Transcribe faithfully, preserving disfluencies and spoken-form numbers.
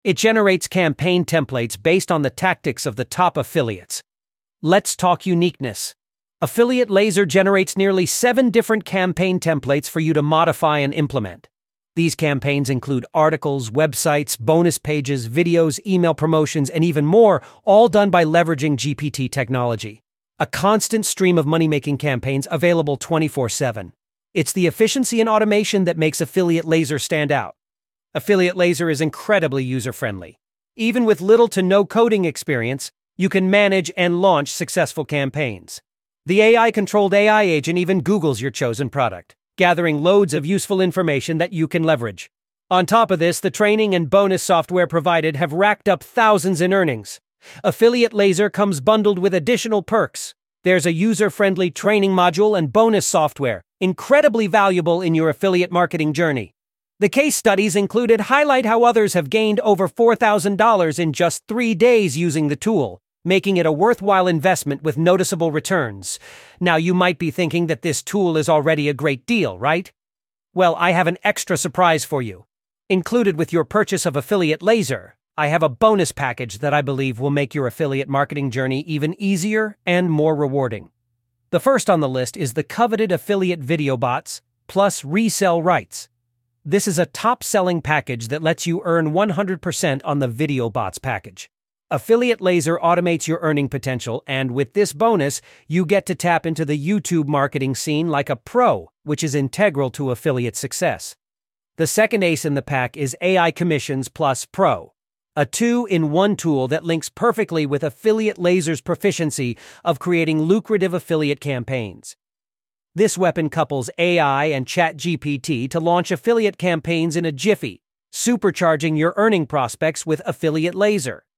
It generates campaign templates based on the tactics of the top affiliates. Let's talk uniqueness. Affiliate Laser generates nearly seven different campaign templates for you to modify and implement. These campaigns include articles, websites, bonus pages, videos, email promotions, and even more, all done by leveraging G P T technology. A constant stream of money-making campaigns available twenty-four seven. It's the efficiency and automation that makes Affiliate Laser stand out. Affiliate Laser is incredibly user-friendly. Even with little to no coding experience, you can manage and launch successful campaigns. The A I-controlled A I agent even Googles your chosen product, gathering loads of useful information that you can leverage. On top of this, the training and bonus software provided have racked up thousands in earnings. Affiliate Laser comes bundled with additional perks. There's a user-friendly training module and bonus software, incredibly valuable in your affiliate marketing journey. The case studies included highlight how others have gained over four thousand dollars in just three days using the tool, making it a worthwhile investment with noticeable returns. Now, you might be thinking that this tool is already a great deal, right? Well, I have an extra surprise for you. Included with your purchase of Affiliate Laser, I have a bonus package that I believe will make your affiliate marketing journey even easier and more rewarding. The first on the list is the coveted Affiliate Video Bots plus Resell Rights. This is a top-selling package that lets you earn one hundred percent on the Video Bots package. Affiliate Laser automates your earning potential, and with this bonus, you get to tap into the YouTube marketing scene like a pro, which is integral to affiliate success. The second ace in the pack is A I Commissions Plus Pro, a two-in-one tool that links perfectly with Affiliate Laser's proficiency of creating lucrative affiliate campaigns. This weapon couples A I and ChatGPT to launch affiliate campaigns in a jiffy, supercharging your earning prospects with Affiliate Laser.